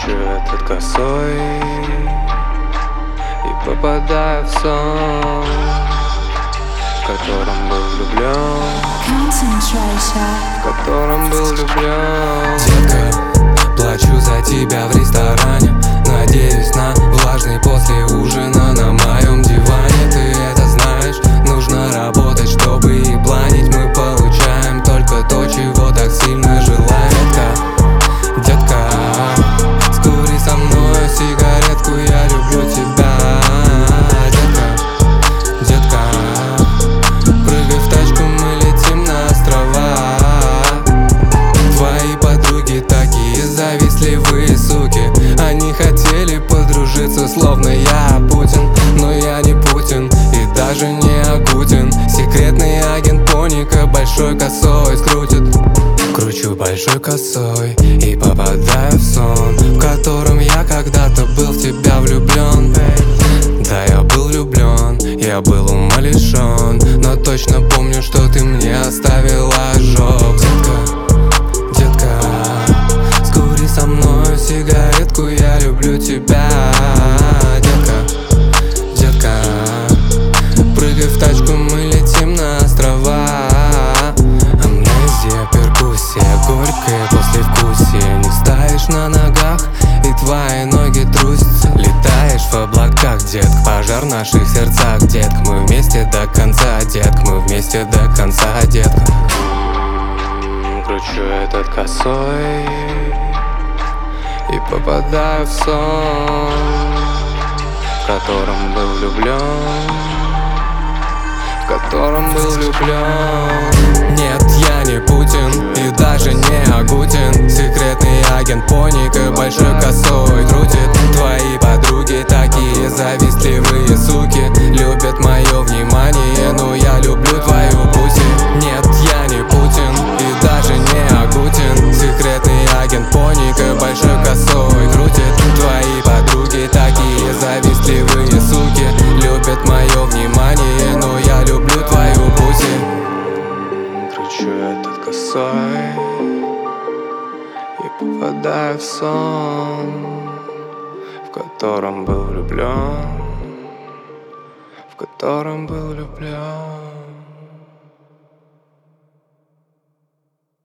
Кручу этот косой и попадаю в сон, в котором был влюблен, в котором был влюблен. Детка, плачу за тебя в ресторане. Надеюсь на влажный после ужина на моем диване. Ты это знаешь, нужно работать, чтобы и планить. Мы получаем только то, чего так сильно желаем. Детка, скури со мной сигаретку, я люблю тебя. Детка, прыгай в тачку, мы летим на острова. Твои подруги такие завистливые суки. Они хотели подружиться, словно я Путин. Но я не Путин и даже не Агутин. Секретный агент Поника большой косой скрутит. Кручу большой косой и попадаю в сон, в котором я когда-то был в тебя влюблен. Да, я был влюблен, я был умалишен, но точно помню, что ты мне оставила ожог. Детка, скури со мной сигаретку, я люблю тебя. Детка, прыгай в тачку, мы летим на острова. Амнезия, перкуссия, горькое послевкусие. Не стоишь на ногах и твои ноги трусятся. Летаешь в облаках, детка, пожар в наших сердцах, детка. Мы вместе до конца, детка, мы вместе до конца, детка. Кручу этот косой и попадаю в сон, в котором был влюблен, в котором был влюблен. Нет, я не Путин и даже не Агутин. Секретный агент Поника большой косой крутит. Твои подруги такие завистливые суки. Любят мое внимание, но я люблю твою пуси. Нет, я не Путин и даже не Агутин. Секретный агент Поника большой косой крутит. Твои подруги такие завистливые суки. Любят мое внимание, но я люблю твою пуси. Кручу этот косой и попадаю в сон, в котором был влюблен, в котором был влюблен.